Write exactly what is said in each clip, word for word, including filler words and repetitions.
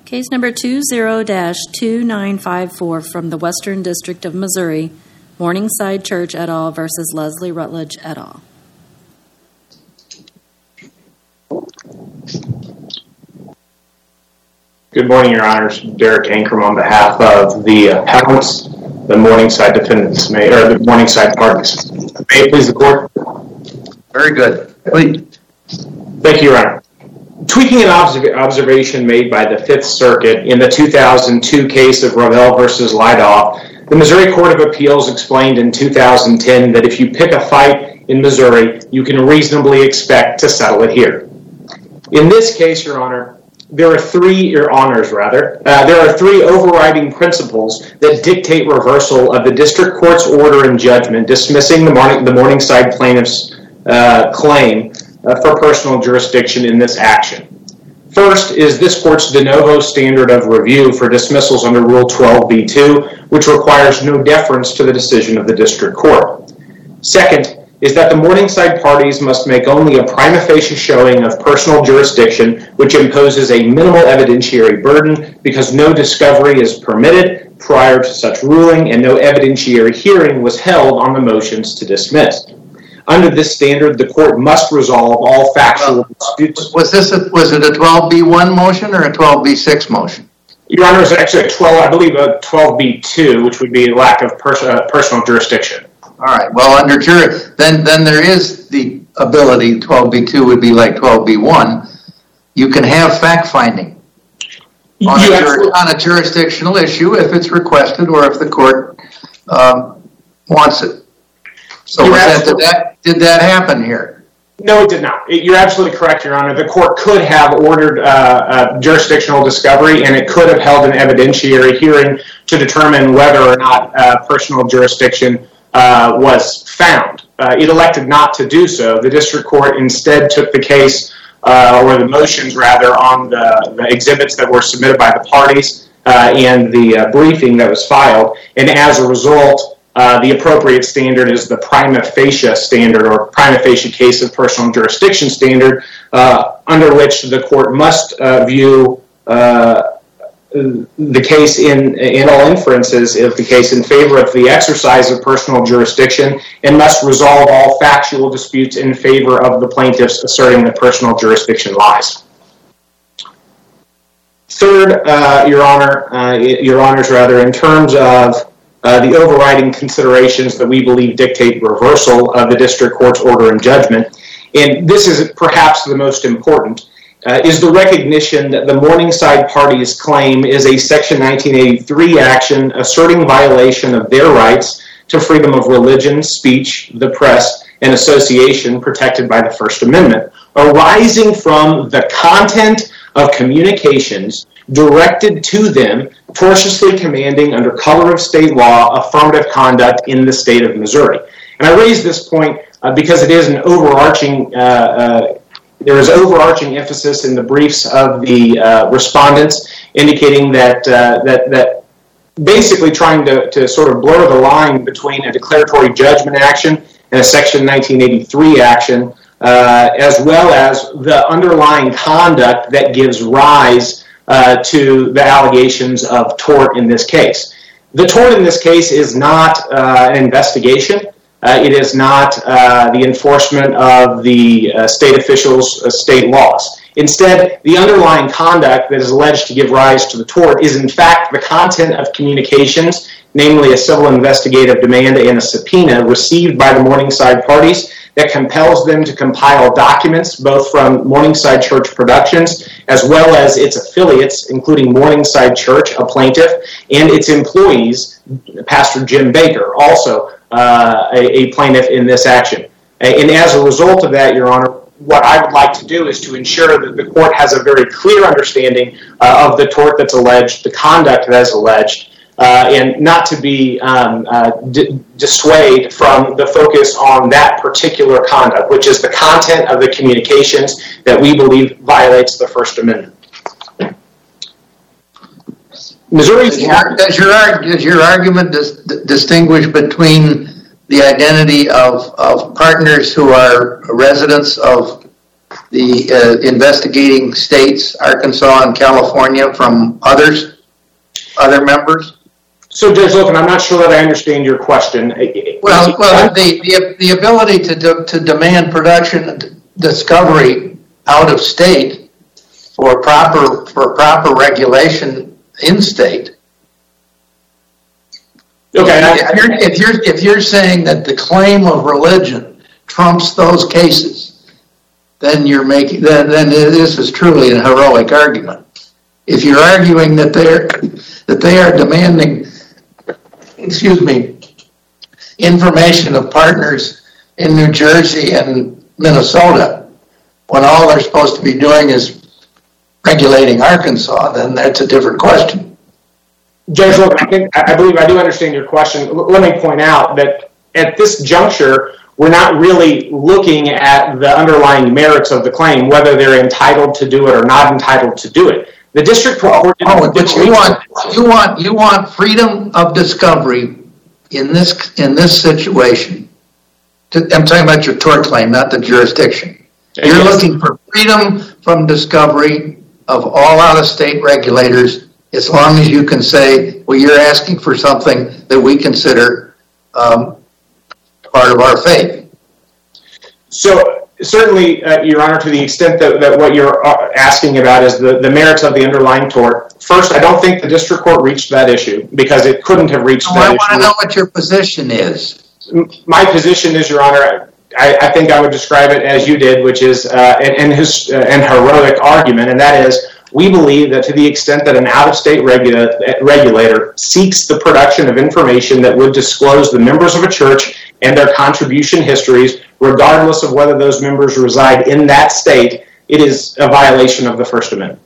Case number two zero dash two nine five four from the Western District of Missouri, Morningside Church et al. Versus Leslie Rutledge et al. Good morning, Your Honors. Derek Ankrum on behalf of the appellants, the Morningside defendants, may, or the Morningside parties. May it please the court? Very good. Please. Thank you, Your Honor. Tweaking an observ- observation made by the Fifth Circuit in the two thousand two case of Ravel versus Lydaw, the Missouri Court of Appeals explained in two thousand ten that if you pick a fight in Missouri, you can reasonably expect to settle it here. In this case, Your Honor, there are three, Your Honors rather, uh, there are three overriding principles that dictate reversal of the district court's order and judgment dismissing the, morning, the Morningside plaintiff's uh, claim uh, for personal jurisdiction in this action. First is this court's de novo standard of review for dismissals under Rule twelve B two, which requires no deference to the decision of the district court. Second is that the Morningside parties must make only a prima facie showing of personal jurisdiction, which imposes a minimal evidentiary burden because no discovery is permitted prior to such ruling and no evidentiary hearing was held on the motions to dismiss. Under this standard, the court must resolve all factual disputes. Was this a, was it a twelve B one motion or a twelve B six motion? Your Honor, it's actually a twelve, I believe a twelve B two, which would be lack of pers- uh, personal jurisdiction. All right. Well, under jury, then then there is the ability. twelve B two would be like twelve B one. You can have fact finding on, a, jur- on a jurisdictional issue if it's requested or if the court um, wants it. So was that, did that did that happen here? No, it did not. It, you're absolutely correct, Your Honor. The court could have ordered uh, uh, jurisdictional discovery, and it could have held an evidentiary hearing to determine whether or not uh, personal jurisdiction Uh, was found. Uh, it elected not to do so. The district court instead took the case, uh, or the motions rather, on the, the exhibits that were submitted by the parties uh, and the uh, briefing that was filed. And as a result, uh, the appropriate standard is the prima facie standard or prima facie case of personal jurisdiction standard, uh, under which the court must uh, view uh, the case in in all inferences of the case in favor of the exercise of personal jurisdiction and must resolve all factual disputes in favor of the plaintiffs asserting that personal jurisdiction lies. Third, uh, Your Honor, uh, Your Honors, rather, in terms of uh, the overriding considerations that we believe dictate reversal of the district court's order and judgment, and this is perhaps the most important, Uh, is the recognition that the Morningside parties' claim is a Section nineteen eighty-three action asserting violation of their rights to freedom of religion, speech, the press, and association protected by the First Amendment, arising from the content of communications directed to them, tortiously commanding under color of state law affirmative conduct in the state of Missouri. And I raise this point uh, because it is an overarching uh, uh, There is overarching emphasis in the briefs of the uh, respondents indicating that uh, that that basically trying to, to sort of blur the line between a declaratory judgment action and a Section nineteen eighty-three action, uh, as well as the underlying conduct that gives rise uh, to the allegations of tort in this case. The tort in this case is not uh, an investigation. Uh, it is not uh, the enforcement of the uh, state officials' uh, state laws. Instead, the underlying conduct that is alleged to give rise to the tort is in fact the content of communications, namely a civil investigative demand and a subpoena received by the Morningside parties that compels them to compile documents both from Morningside Church Productions as well as its affiliates, including Morningside Church, a plaintiff, and its employees, Pastor Jim Baker, also Uh, a, a plaintiff in this action. And as a result of that, Your Honor, what I would like to do is to ensure that the court has a very clear understanding uh, of the tort that's alleged, the conduct that is alleged, uh, and not to be um, uh, d- dissuade from the focus on that particular conduct, which is the content of the communications that we believe violates the First Amendment. Missouri's does your, does your, does your argument dis, distinguish between the identity of, of partners who are residents of the uh, investigating states, Arkansas and California, from others, other members? So, Judge Loken, I'm not sure that I understand your question. Well, well, the the, the ability to de- to demand production and discovery out of state for proper for proper regulation in state. Okay. If you're, if you're if you're saying that the claim of religion trumps those cases, then you're making then then this is truly a heroic argument. If you're arguing that they're that they are demanding, excuse me, information of partners in New Jersey and Minnesota, when all they're supposed to be doing is regulating Arkansas, then that's a different question. Judge Logan, I, think, I believe I do understand your question. L- let me point out that at this juncture, we're not really looking at the underlying merits of the claim, whether they're entitled to do it or not entitled to do it. The district court. Oh, but you want you want you want freedom of discovery in this in this situation. I'm talking about your tort claim, not the jurisdiction. You're yes. looking for freedom from discovery of all out-of-state regulators, as long as you can say, well, you're asking for something that we consider um, part of our faith. So, certainly, uh, Your Honor, to the extent that, that what you're asking about is the, the merits of the underlying tort, first, I don't think the district court reached that issue because it couldn't have reached well, that I issue. I want to know what your position is. My position is, Your Honor, I, I think I would describe it as you did, which is uh, an, an, his, uh, an heroic argument, and that is, we believe that to the extent that an out-of-state regula- regulator seeks the production of information that would disclose the members of a church and their contribution histories, regardless of whether those members reside in that state, it is a violation of the First Amendment.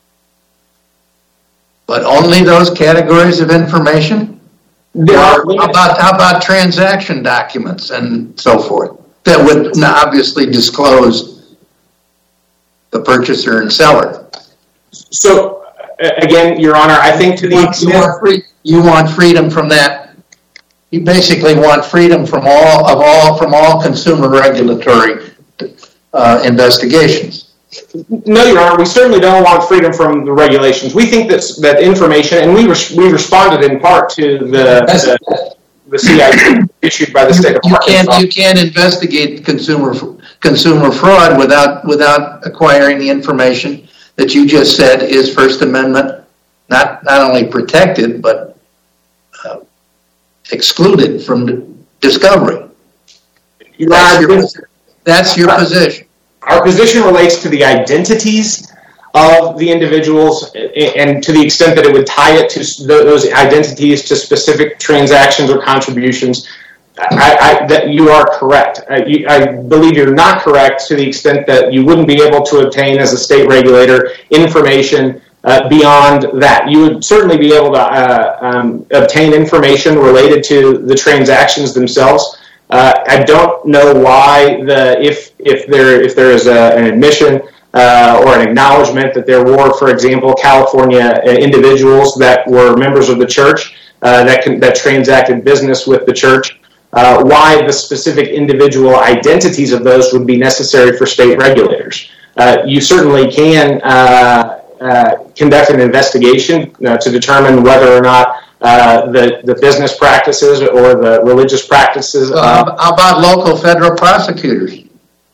But only those categories of information? There are how about, how about transaction documents and so forth that would obviously disclose the purchaser and seller? So, again, Your Honor, I think to the you extent... Want free, you want freedom from that. You basically want freedom from all of all from all consumer regulatory uh, investigations. No, Your Honor, we certainly don't want freedom from the regulations. We think that that information, and we res- we responded in part to the the, the C I T issued by the state of you Arkansas. Can't, you can't investigate consumer consumer fraud without without acquiring the information that you just said is First Amendment, not not only protected, but uh, excluded from discovery. That's your, that's your position. Our position relates to the identities of the individuals, and to the extent that it would tie it to those identities to specific transactions or contributions. I, I, that you are correct. I, you, I believe you're not correct to the extent that you wouldn't be able to obtain as a state regulator information uh, beyond that. You would certainly be able to uh, um, obtain information related to the transactions themselves. Uh, I don't know why the if if there if there is a, an admission uh, or an acknowledgement that there were, for example, California individuals that were members of the church uh, that can, that transacted business with the church. Uh, why the specific individual identities of those would be necessary for state regulators. Uh, you certainly can uh, uh, conduct an investigation uh, to determine whether or not uh, the, the business practices or the religious practices. Uh, uh, how about local federal prosecutors?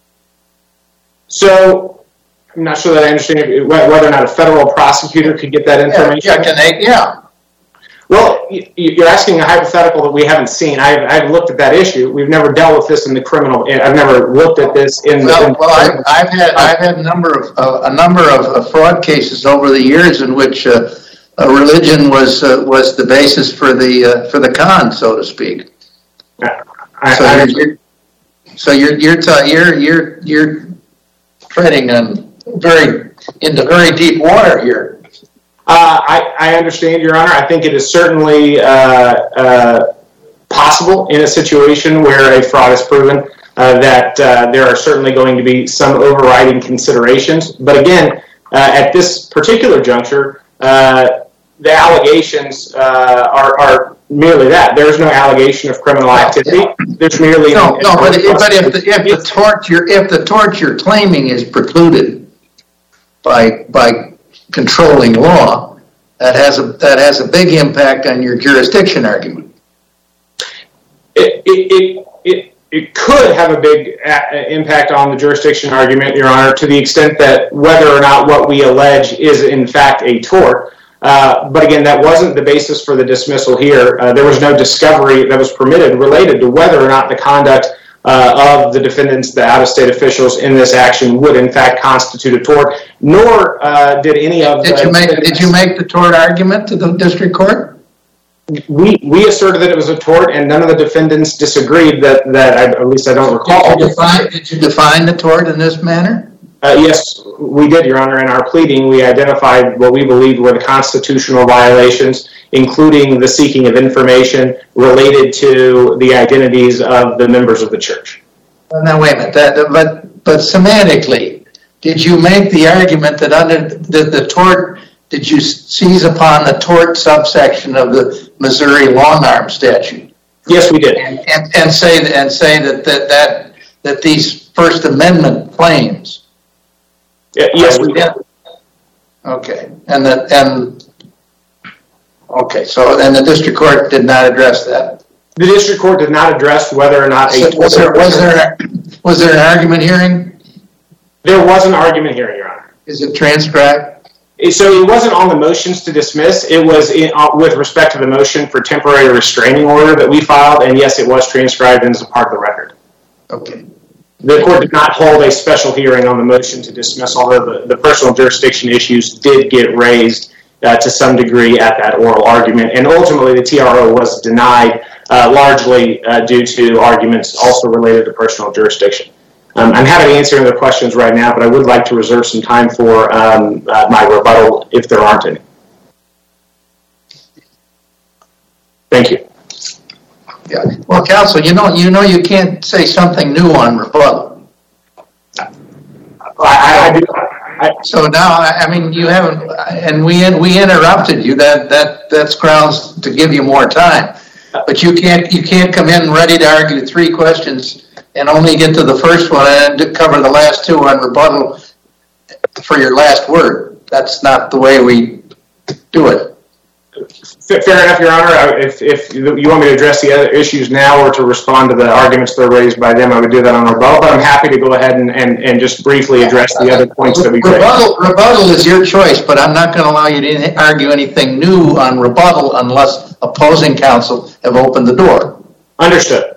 So, I'm not sure that I understand whether or not a federal prosecutor could get that information. Yeah, can they, yeah. Well, you're asking a hypothetical that we haven't seen. I've, I've looked at that issue. We've never dealt with this in the criminal. I've never looked at this in. Well, in well I've, I've had I've had a number of uh, a number of uh, fraud cases over the years in which uh, a religion was uh, was the basis for the uh, for the con, so to speak. I, so I, you're, you're so you're you're t- you're you're you're treading on very into very deep water here. Uh, I, I understand, Your Honor. I think it is certainly uh, uh, possible in a situation where a fraud is proven uh, that uh, there are certainly going to be some overriding considerations. But again, uh, at this particular juncture, uh, the allegations uh, are, are merely that. There's no allegation of criminal activity. There's merely no, no. But, if, but if the if the tort you're if the tort you're claiming is precluded by by controlling law, that has a that has a big impact on your jurisdiction argument. It it it it, it could have a big a- impact on the jurisdiction argument, Your Honor, to the extent that whether or not what we allege is in fact a tort. Uh, but again, that wasn't the basis for the dismissal here. Uh, there was no discovery that was permitted related to whether or not the conduct uh, of the defendants, the out-of-state officials in this action would in fact constitute a tort, nor uh, did any of did the... You make, did you make the tort argument to the district court? We we asserted that it was a tort, and none of the defendants disagreed that, that I, at least I don't recall. Did you define, did you define the tort in this manner? Uh, yes, we did, Your Honor. In our pleading, we identified what we believed were the constitutional violations, including the seeking of information related to the identities of the members of the church. Well, now, wait a minute. That, but, but semantically, did you make the argument that under the, the tort, did you seize upon the tort subsection of the Missouri long-arm statute? Yes, we did. And, and, and say, and say that, that, that, that these First Amendment claims... Yes, we did. Okay, and the and okay, so and the district court did not address that. The district court did not address whether or not a was there was there was there an argument hearing? There was an argument hearing, Your Honor. Is it transcribed? So it wasn't on the motions to dismiss. It was in, uh, with respect to the motion for temporary restraining order that we filed, and yes, it was transcribed and is a part of the record. Okay. The court did not hold a special hearing on the motion to dismiss, although the, the personal jurisdiction issues did get raised uh, to some degree at that oral argument. And ultimately, the T R O was denied uh, largely uh, due to arguments also related to personal jurisdiction. Um, I'm happy to answer any other questions right now, but I would like to reserve some time for um, uh, my rebuttal if there aren't any. Thank you. Yeah. Well, counsel, you know, you know, you can't say something new on rebuttal. I, I, I do. I, so now, I mean, you haven't, and we we interrupted you. That that that's grounds to give you more time. But you can't you can't come in ready to argue three questions and only get to the first one and cover the last two on rebuttal for your last word. That's not the way we do it. Fair enough, Your Honor. If, if you want me to address the other issues now or to respond to the arguments that are raised by them, I would do that on rebuttal, but I'm happy to go ahead and, and, and just briefly address the other points that we raised. Rebuttal, rebuttal is your choice, but I'm not going to allow you to argue anything new on rebuttal unless opposing counsel have opened the door. Understood.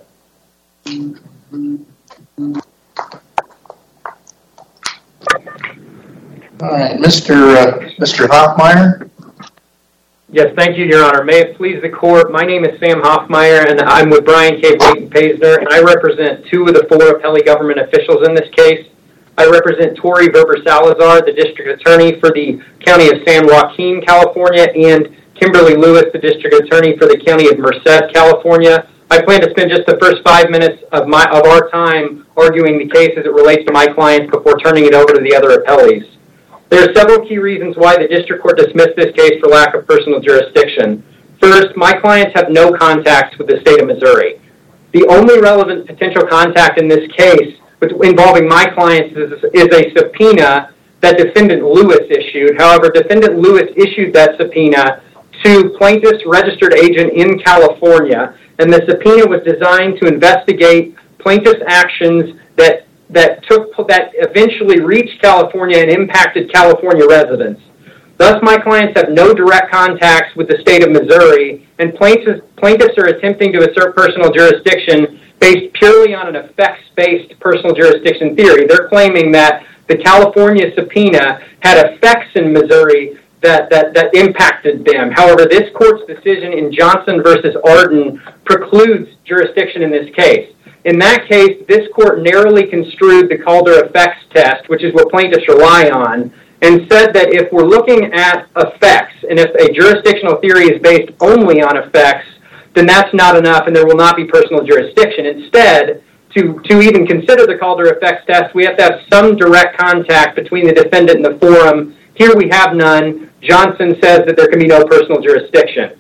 All right, Mister Uh, Mister Hoffmeyer. Yes, thank you, Your Honor. May it please the court, my name is Sam Hoffmeyer, and I'm with Brian K. Payton-Paisner, and I represent two of the four appellee government officials in this case. I represent Tori Verber-Salazar, the district attorney for the county of San Joaquin, California, and Kimberly Lewis, the district attorney for the county of Merced, California. I plan to spend just the first five minutes of my of our time arguing the case as it relates to my clients before turning it over to the other appellees. There are several key reasons why the district court dismissed this case for lack of personal jurisdiction. First, my clients have no contacts with the state of Missouri. The only relevant potential contact in this case involving my clients is, is a subpoena that Defendant Lewis issued. However, Defendant Lewis issued that subpoena to plaintiff's registered agent in California, and the subpoena was designed to investigate plaintiff's actions that that took that eventually reached California and impacted California residents. Thus, my clients have no direct contacts with the state of Missouri, and plaintiffs, plaintiffs are attempting to assert personal jurisdiction based purely on an effects-based personal jurisdiction theory. They're claiming that the California subpoena had effects in Missouri that, that, that impacted them. However, this court's decision in Johnson versus Arden precludes jurisdiction in this case. In that case, this court narrowly construed the Calder effects test, which is what plaintiffs rely on, and said that if we're looking at effects, and if a jurisdictional theory is based only on effects, then that's not enough and there will not be personal jurisdiction. Instead, to, to even consider the Calder effects test, we have to have some direct contact between the defendant and the forum. Here we have none. Johnson says that there can be no personal jurisdiction.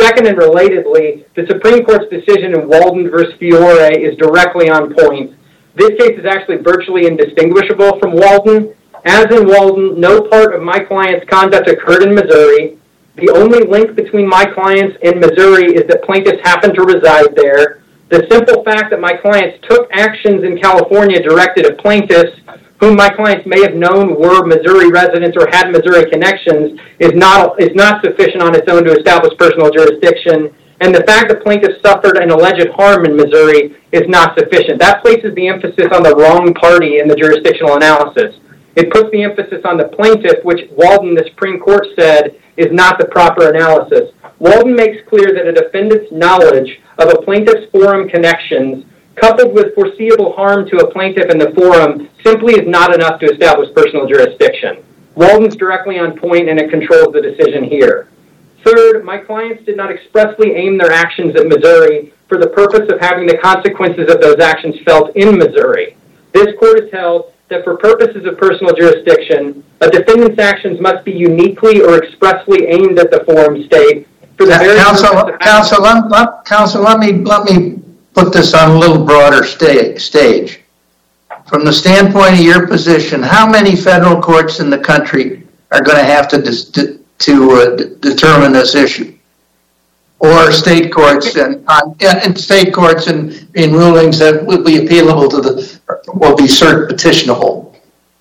Second and relatedly, the Supreme Court's decision in Walden versus Fiore is directly on point. This case is actually virtually indistinguishable from Walden. As in Walden, no part of my client's conduct occurred in Missouri. The only link between my clients and Missouri is that plaintiffs happen to reside there. The simple fact that my clients took actions in California directed at plaintiffs whom my clients may have known were Missouri residents or had Missouri connections is not is not sufficient on its own to establish personal jurisdiction. And the fact that plaintiffs suffered an alleged harm in Missouri is not sufficient. That places the emphasis on the wrong party in the jurisdictional analysis. It puts the emphasis on the plaintiff, which Walden, the Supreme Court, said is not the proper analysis. Walden makes clear that a defendant's knowledge of a plaintiff's forum connections coupled with foreseeable harm to a plaintiff in the forum simply is not enough to establish personal jurisdiction. Walden's directly on point and it controls the decision here. Third, my clients did not expressly aim their actions at Missouri for the purpose of having the consequences of those actions felt in Missouri. This court has held that for purposes of personal jurisdiction, a defendant's actions must be uniquely or expressly aimed at the forum state. For the very counsel, counsel, let, let, counsel, let me let me put this on a little broader sta- stage. From the standpoint of your position, how many federal courts in the country are going to have to dis- to, to uh, d- determine this issue, or state courts and uh, and state courts and in rulings that will be appealable to the will be cert petitionable?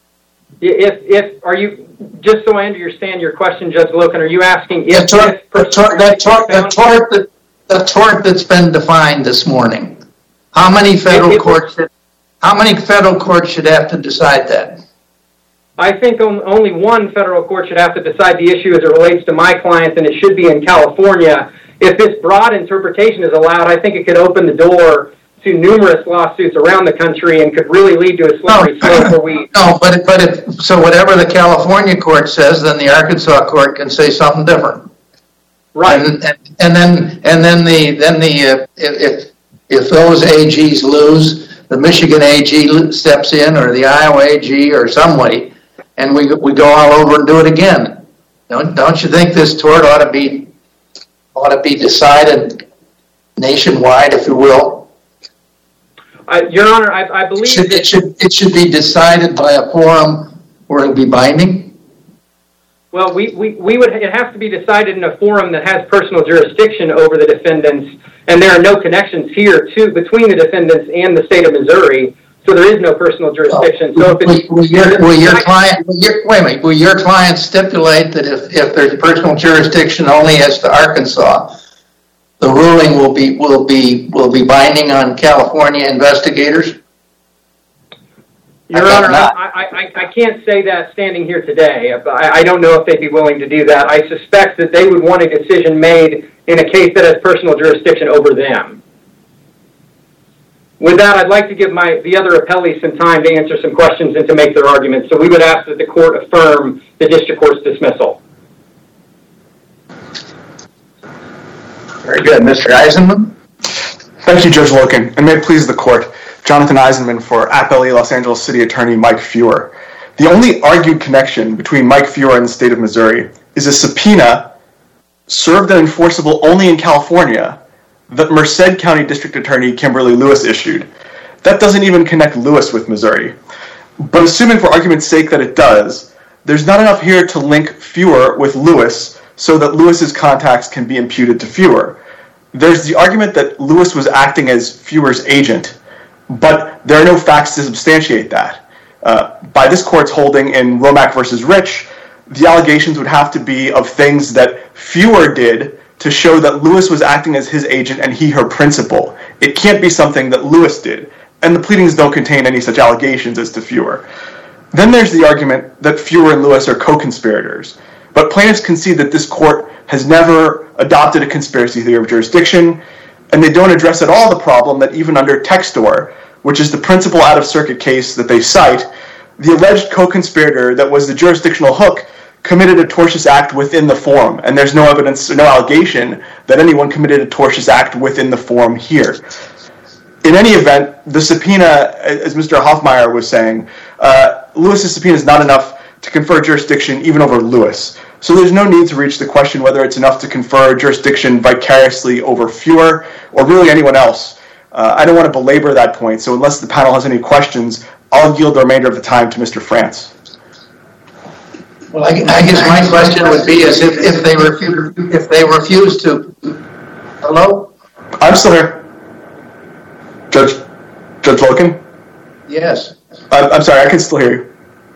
If if are you just so I understand your question, Judge Loken, are you asking if, the tort, if the tort, the tort, the tort, that, the tort that's been defined this morning? How many federal it, courts? Should, how many federal courts should have to decide that? I think only one federal court should have to decide the issue as it relates to my clients, and it should be in California. If this broad interpretation is allowed, I think it could open the door to numerous lawsuits around the country and could really lead to a slippery no, slope where we... No, but, but if, so whatever the California court says, then the Arkansas court can say something different. Right. And, and, and then and then the, then the uh, if, if those A Gs lose, the Michigan A G steps in, or the Iowa A G, or some way, and we we go all over and do it again. Don't don't you think this tort ought to be ought to be decided nationwide, if you will? Uh, Your Honor, I, I believe... It should, it, should, it should be decided by a forum where it will be binding? Well, we, we, we would. It has to be decided in a forum that has personal jurisdiction over the defendants, and there are no connections here to between the defendants and the state of Missouri, so there is no personal jurisdiction. So if it's... Will, will, your, will your client... Will your, wait a minute. Will your client stipulate that if, if there's personal jurisdiction only as to Arkansas, the ruling will be will be will be binding on California investigators? Your Honor, I, I, I can't say that standing here today. I, I don't know if they'd be willing to do that. I suspect that they would want a decision made in a case that has personal jurisdiction over them. With that, I'd like to give my the other appellees some time to answer some questions and to make their arguments. So we would ask that the court affirm the district court's dismissal. Very good. Mister Eisenman? Thank you, Judge Loken, and may it please the court. Jonathan Eisenman for Appellee Los Angeles City Attorney Mike Feuer. The only argued connection between Mike Feuer and the state of Missouri is a subpoena served and enforceable only in California that Merced County District Attorney Kimberly Lewis issued. That doesn't even connect Lewis with Missouri. But assuming for argument's sake that it does, there's not enough here to link Feuer with Lewis so that Lewis's contacts can be imputed to Feuer. There's the argument that Lewis was acting as Feuer's agent, but there are no facts to substantiate that. Uh, by this court's holding in Romack versus Rich, the allegations would have to be of things that Feuer did to show that Lewis was acting as his agent and he her principal. It can't be something that Lewis did, and the pleadings don't contain any such allegations as to Feuer. Then there's the argument that Feuer and Lewis are co-conspirators, but plaintiffs concede that this court has never adopted a conspiracy theory of jurisdiction, and they don't address at all the problem that even under Textor, which is the principal out-of-circuit case that they cite, the alleged co-conspirator that was the jurisdictional hook committed a tortious act within the forum, and there's no evidence or no allegation that anyone committed a tortious act within the forum here. In any event, the subpoena, as Mister Hoffmeyer was saying, uh, Lewis's subpoena is not enough to confer jurisdiction even over Lewis. So there's no need to reach the question whether it's enough to confer jurisdiction vicariously over Feuer or really anyone else. Uh, I don't want to belabor that point, so unless the panel has any questions, I'll yield the remainder of the time to Mister France. Well, I, I guess my question would be is if, if they refuse if they refuse to. Hello? I'm still here. Judge Judge Loken? Yes. I'm, I'm sorry, I can still hear you.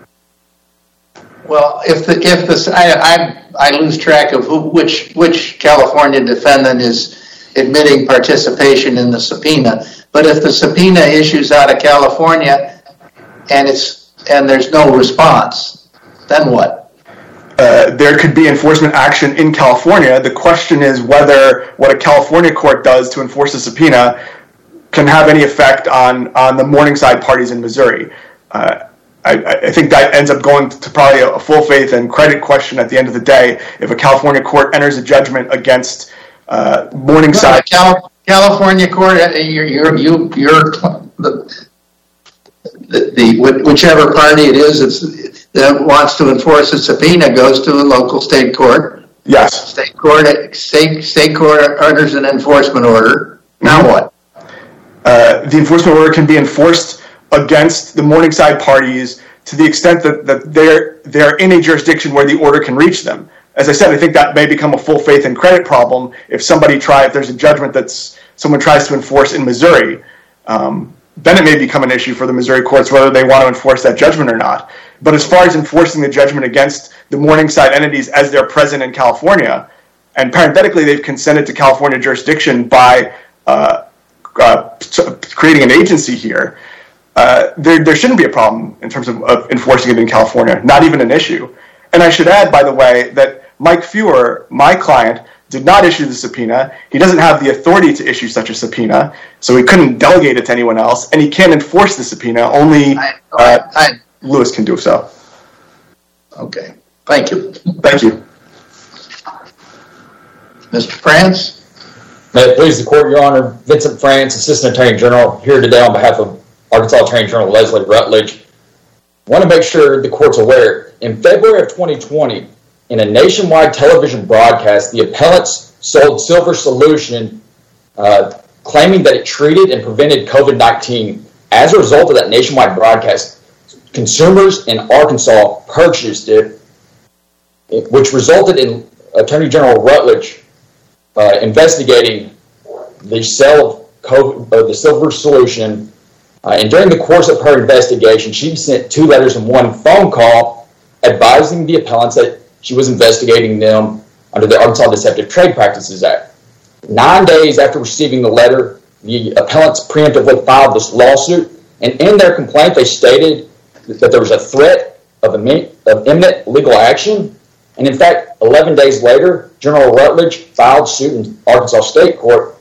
Well, if the if the I I, I lose track of who, which which California defendant is admitting participation in the subpoena. But if the subpoena issues out of California and it's and there's no response, then what? Uh, there could be enforcement action in California. The question is whether what a California court does to enforce a subpoena can have any effect on, on the Morningside parties in Missouri. Uh, I, I think that ends up going to probably a full faith and credit question at the end of the day. If a California court enters a judgment against uh, Morningside, Cal- California court, you're you're you you're the, the the whichever party it is it's, that wants to enforce a subpoena goes to a local state court. Yes, state court state state court enters an enforcement order. Now mm-hmm. what? Uh, the enforcement order can be enforced against the Morningside parties to the extent that, that they're they're in a jurisdiction where the order can reach them. As I said, I think that may become a full faith and credit problem if somebody try if there's a judgment that's someone tries to enforce in Missouri. Um, then it may become an issue for the Missouri courts whether they want to enforce that judgment or not. But as far as enforcing the judgment against the Morningside entities as they're present in California, and parenthetically they've consented to California jurisdiction by uh, uh, creating an agency here, uh, there, there shouldn't be a problem in terms of, of enforcing it in California, not even an issue. And I should add, by the way, that Mike Feuer, my client, did not issue the subpoena. He doesn't have the authority to issue such a subpoena, so he couldn't delegate it to anyone else, and he can't enforce the subpoena. Only I, uh, I, Lewis can do so. Okay. Thank you. Thank you. Mister France? May it please the court, Your Honor. Vincent France, Assistant Attorney General, here today on behalf of Arkansas Attorney General Leslie Rutledge. I want to make sure the court's aware. In February of twenty twenty, in a nationwide television broadcast, the appellants sold Silver Solution, uh, claiming that it treated and prevented COVID nineteen. As a result of that nationwide broadcast, consumers in Arkansas purchased it, which resulted in Attorney General Rutledge uh, investigating the sale of COVID, uh, the Silver Solution. Uh, and during the course of her investigation, she sent two letters and one phone call advising the appellants that she was investigating them under the Arkansas Deceptive Trade Practices Act. Nine days after receiving the letter, the appellants preemptively filed this lawsuit, and in their complaint, they stated that there was a threat of, of imminent legal action. And in fact, eleven days later, General Rutledge filed suit in Arkansas State Court,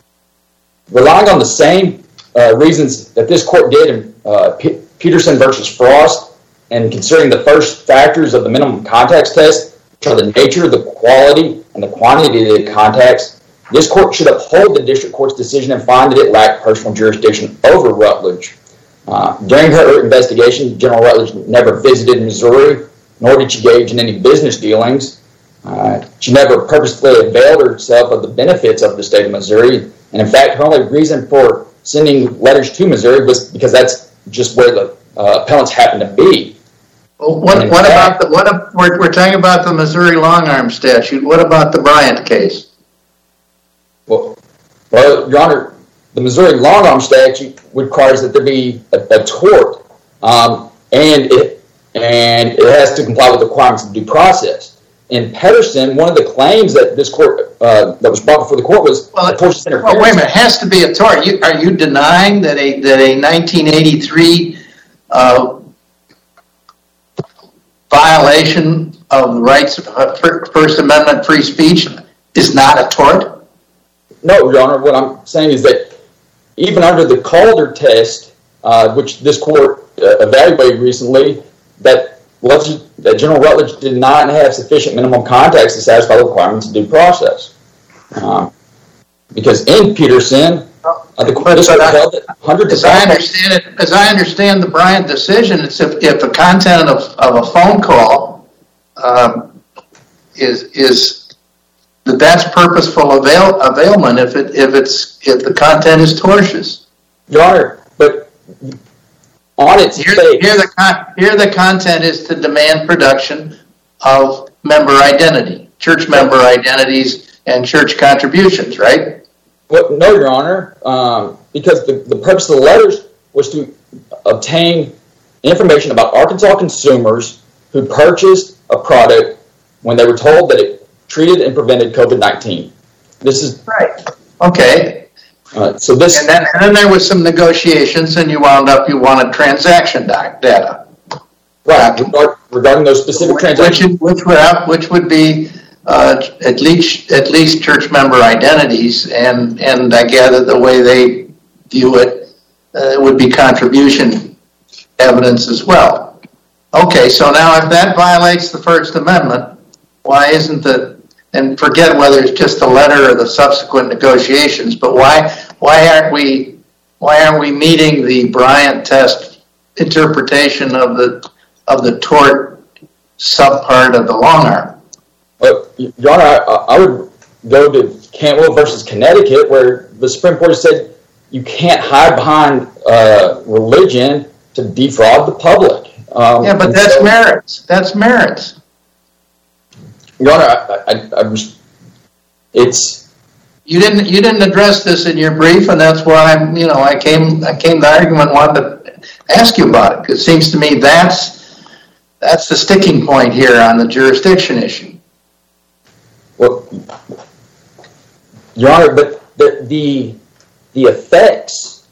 relying on the same uh, reasons that this court did in uh, P- Peterson versus Frost, and considering the first factors of the minimum contacts test, which are the nature, the quality, and the quantity of the contacts. This court should uphold the district court's decision and find that it lacked personal jurisdiction over Rutledge. Uh, during her investigation, General Rutledge never visited Missouri, nor did she engage in any business dealings. Uh, she never purposefully availed herself of the benefits of the state of Missouri. And in fact, her only reason for sending letters to Missouri was because that's just where the uh, appellants happened to be. Well, what, what about the, what, we're, we're talking about the Missouri long arm statute. What about the Bryant case? Well, well, Your Honor, the Missouri long arm statute requires that there be a, a tort, um, and it and it has to comply with the requirements of due process. In Pedersen, one of the claims that this court uh, that was brought before the court was well, tortious interference. Well, wait a minute, it has to be a tort. You, are you denying that a that a nineteen eighty-three uh, violation of the rights of uh, First Amendment free speech is not a tort? No, Your Honor. What I'm saying is that even under the Calder test, uh, which this court uh, evaluated recently, that, that General Rutledge did not have sufficient minimum contacts to satisfy the requirements of due process. Uh, because in Peterson, uh, the court held that hundreds as of I understand it, as I understand the Bryant decision, it's if, if the content of, of a phone call um, is is that that's purposeful avail, availment if it if it's if the content is tortious. Your Honor, but on its here, face, here the here the content is to demand production of member identity, church member identities, and church contributions, right? Well, no, Your Honor, um, because the, the purpose of the letters was to obtain information about Arkansas consumers who purchased a product when they were told that it treated and prevented COVID nineteen. This is right. Okay. Uh, so this, and then, and then there was some negotiations, and you wound up you wanted transaction data, right? Regarding those specific which, transactions, which would have, which would be uh, at least at least church member identities, and and I gather the way they view it, uh, it would be contribution evidence as well. Okay, so now if that violates the First Amendment, why isn't the and forget whether it's just a letter or the subsequent negotiations, but why why aren't we why aren't we meeting the Bryant test interpretation of the of the tort subpart of the long arm? Well, Your Honor, I, I would go to Cantwell versus Connecticut, where the Supreme Court said you can't hide behind uh, religion to defraud the public. Um, yeah, but that's so, merits. That's merits. Your Honor, I, I, I was, it's you didn't you didn't address this in your brief, and that's why I'm you know I came I came to argument wanted to ask you about it, because it seems to me that's that's the sticking point here on the jurisdiction issue. Well, Your Honor, but the the, the effects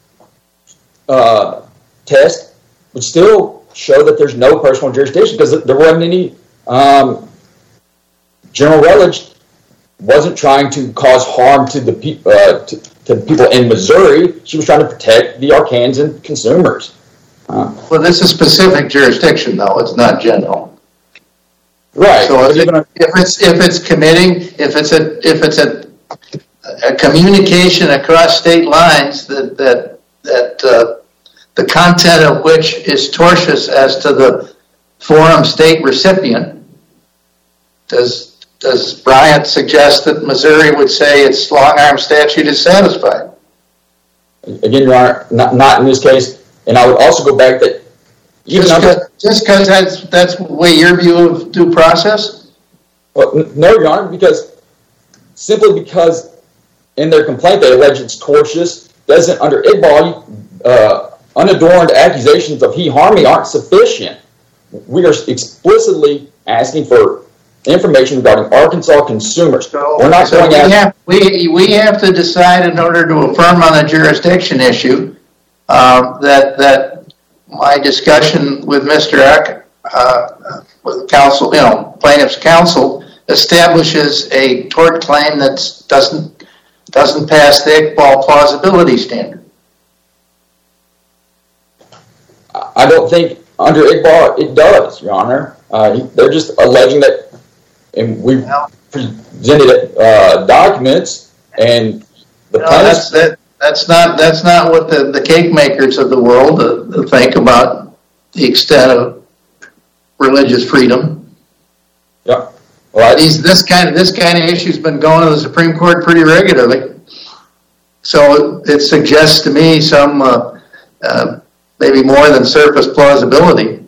uh, test would still show that there's no personal jurisdiction, because there wasn't any. Um, General Rutledge wasn't trying to cause harm to the pe- uh, to, to people in Missouri. She was trying to protect the Arkansan consumers. Uh, well, this is specific jurisdiction, though; it's not general. Right. So if, it, if it's if it's committing, if it's a if it's a, a communication across state lines that that that uh, the content of which is tortious as to the forum state recipient, does. Does Bryant suggest that Missouri would say its long-arm statute is satisfied? Again, Your Honor, not, not in this case. And I would also go back that even just because that's that's the way your view of due process? Well, no, Your Honor, because simply because in their complaint they allege it's tortious doesn't, under Iqbal, uh, unadorned accusations of he harm me aren't sufficient. We are explicitly asking for information regarding Arkansas consumers. So, We're not so going we after- have we we have to decide in order to affirm on the jurisdiction issue uh, that that my discussion with Mister Eck, uh, with counsel, you know, plaintiff's counsel, establishes a tort claim that doesn't doesn't pass the Iqbal plausibility standard. I don't think under Iqbal it does, Your Honor. Uh, they're just alleging that. And we presented uh, documents, and the no, that's that. That's not that's not what the, the cake makers of the world uh, think about the extent of religious freedom. Yeah, well, these this kind of this kind of issue's been going to the Supreme Court pretty regularly. So it, it suggests to me some uh, uh, maybe more than surface plausibility.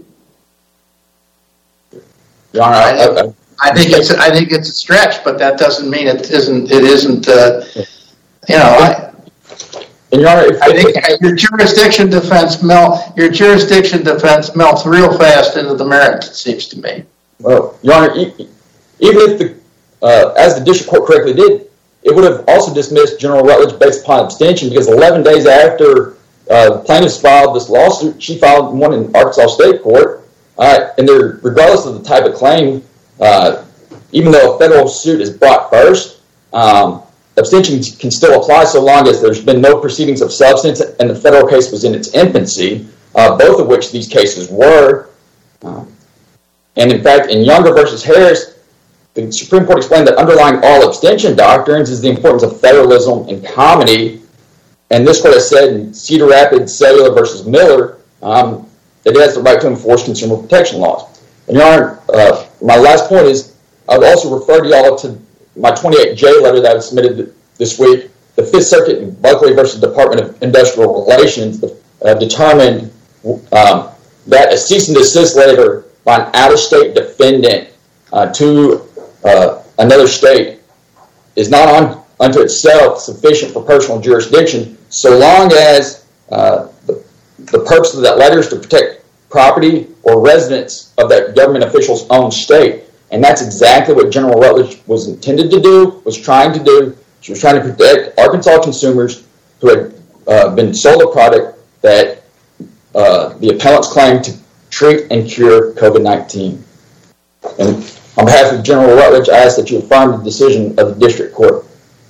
Your Honor, I, I, I I think it's I think it's a stretch, but that doesn't mean it isn't it isn't uh, you know I, and Your Honor, if, I think your jurisdiction defense melt your jurisdiction defense melts real fast into the merits, it seems to me. Well, Your Honor, even if the uh, as the district court correctly did, it would have also dismissed General Rutledge based upon abstention, because eleven days after uh, the plaintiffs filed this lawsuit, she filed one in Arkansas State Court, uh, and there, regardless of the type of claim. Uh, even though a federal suit is brought first, um, abstention can still apply so long as there's been no proceedings of substance and the federal case was in its infancy, uh, both of which these cases were. Um, and in fact, in Younger versus Harris, the Supreme Court explained that underlying all abstention doctrines is the importance of federalism and comity. And this court has said in Cedar Rapids Cellular versus Miller um, that it has the right to enforce consumer protection laws. And Your Honor, uh, my last point is, I would also refer to y'all to my twenty-eight J letter that I submitted this week. The Fifth Circuit in Buckley versus Department of Industrial Relations uh, determined um, that a cease and desist letter by an out-of-state defendant uh, to uh, another state is not on, unto itself sufficient for personal jurisdiction, so long as uh, the, the purpose of that letter is to protect property or residents of that government official's own state. And that's exactly what General Rutledge was intended to do, was trying to do. She was trying to protect Arkansas consumers who had uh, been sold a product that uh, the appellants claimed to treat and cure COVID nineteen. And on behalf of General Rutledge, I ask that you affirm the decision of the district court.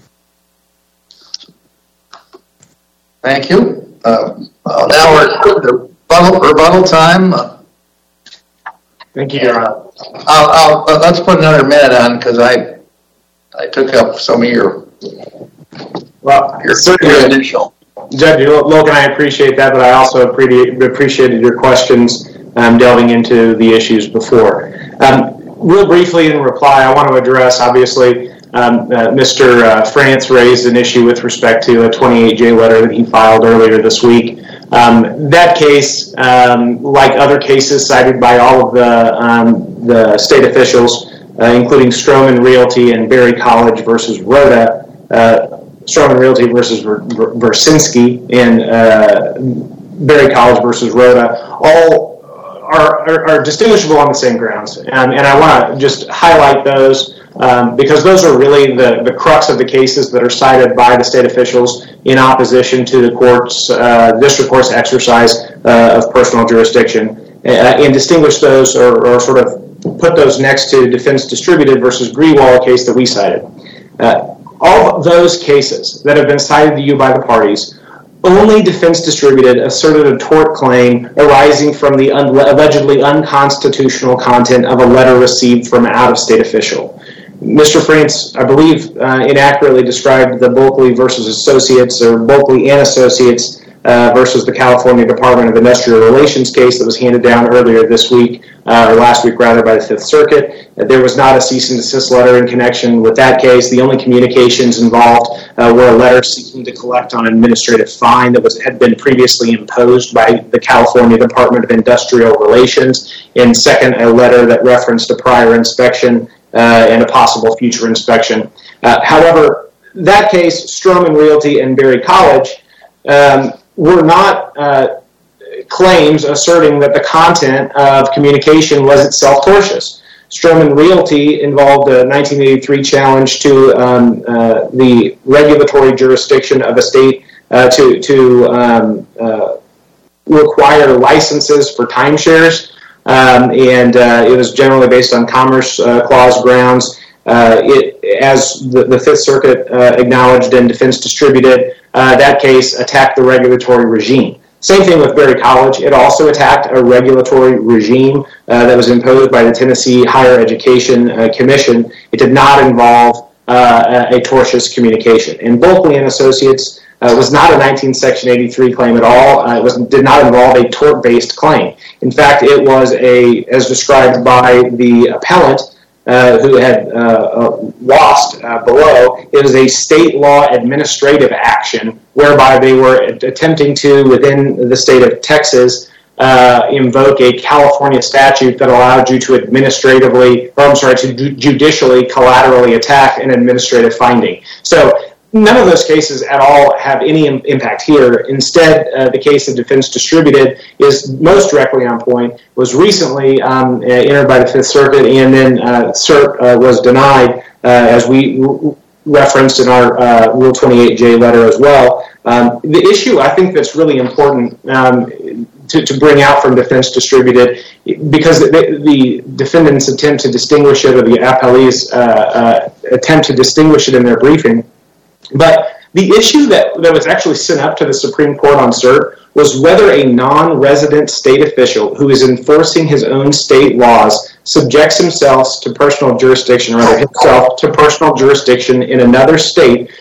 Thank you. Uh, uh, now we're at the rebuttal, rebuttal time. Thank you, Your Honor. I'll, I'll, let's put another minute on because I I took up some of your, well, your, certainly, your initial. Judge Logan, I appreciate that, but I also appreciated your questions um, delving into the issues before. Um, real briefly in reply, I want to address, obviously, um, uh, Mister Uh, France raised an issue with respect to a twenty-eight J letter that he filed earlier this week. Um, that case, um, like other cases cited by all of the, um, the state officials, uh, including Stroman Realty and Berry College versus Rhoda, uh, Stroman Realty versus Versinski and uh, Berry College versus Rhoda, all are, are, are distinguishable on the same grounds. Um, and I want to just highlight those um, because those are really the, the crux of the cases that are cited by the state officials in opposition to the court's, uh, district court's exercise uh, of personal jurisdiction. Uh, and distinguish those or, or sort of put those next to Defense Distributed versus Grewal, a case that we cited. Uh, all of those cases that have been cited to you by the parties, only Defense Distributed asserted a tort claim arising from the un- allegedly unconstitutional content of a letter received from an out-of-state official. Mister France, I believe, uh, inaccurately described the Bulkley versus Associates or Bulkley and Associates uh, versus the California Department of Industrial Relations case that was handed down earlier this week, uh, or last week rather, by the Fifth Circuit. Uh, there was not a cease and desist letter in connection with that case. The only communications involved uh, were a letter seeking to collect on an administrative fine that was had been previously imposed by the California Department of Industrial Relations, and second, a letter that referenced a prior inspection Uh, and a possible future inspection. Uh, however, that case, Stroman Realty and Berry College, um, were not uh, claims asserting that the content of communication was itself tortious. Stroman Realty involved a nineteen eighty-three challenge to um, uh, the regulatory jurisdiction of a state uh, to, to um, uh, require licenses for timeshares. Um, and uh, it was generally based on Commerce uh, Clause grounds. Uh, it, as the, the Fifth Circuit uh, acknowledged and Defense Distributed, uh, that case attacked the regulatory regime. Same thing with Berry College. It also attacked a regulatory regime uh, that was imposed by the Tennessee Higher Education uh, Commission. It did not involve uh, a, a tortious communication. And Bulkley and Associates Uh, was not a nineteen Section eighty-three claim at all. Uh, it was did not involve a tort-based claim. In fact, it was a, as described by the appellant uh, who had uh, uh, lost uh, below, it was a state law administrative action whereby they were attempting to, within the state of Texas, uh, invoke a California statute that allowed you to administratively, or I'm sorry, to ju- judicially collaterally attack an administrative finding. So, none of those cases at all have any im- impact here. Instead, uh, the case of Defense Distributed is most directly on point, was recently um, entered by the Fifth Circuit, and then uh, cert uh, was denied, uh, as we r- referenced in our uh, Rule twenty-eight J letter as well. Um, the issue I think that's really important um, to, to bring out from Defense Distributed, because the, the defendants attempt to distinguish it, or the appellees uh, uh, attempt to distinguish it in their briefing, but the issue that, that was actually sent up to the Supreme Court on cert was whether a non-resident state official who is enforcing his own state laws subjects himself to personal jurisdiction, or rather himself to personal jurisdiction in another state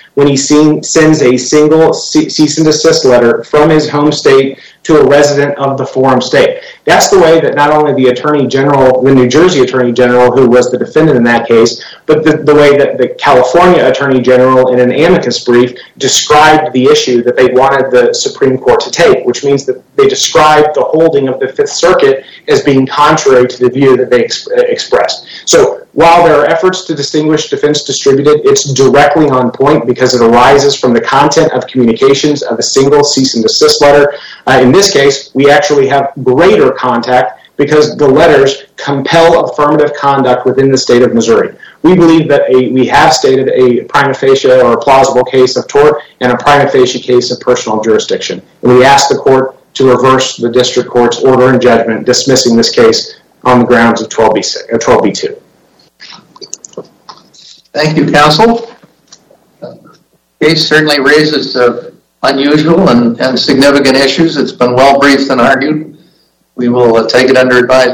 when he seen, sends a single cease and desist letter from his home state to a resident of the forum state. That's the way that not only the Attorney General, the New Jersey Attorney General, who was the defendant in that case, but the, the way that the California Attorney General, in an amicus brief, described the issue that they wanted the Supreme Court to take, which means that they described the holding of the Fifth Circuit as being contrary to the view that they ex- expressed. So while there are efforts to distinguish defense distributed, it's directly on point because it arises from the content of communications of a single cease and desist letter. Uh, in this case, we actually have greater contact because the letters compel affirmative conduct within the state of Missouri. We believe that a, we have stated a prima facie or a plausible case of tort and a prima facie case of personal jurisdiction. And we ask the court to reverse the district court's order and judgment dismissing this case on the grounds of twelve B two. Thank you, counsel. The case certainly raises uh, unusual and, and significant issues. It's been well briefed and argued. We will uh, take it under advisement.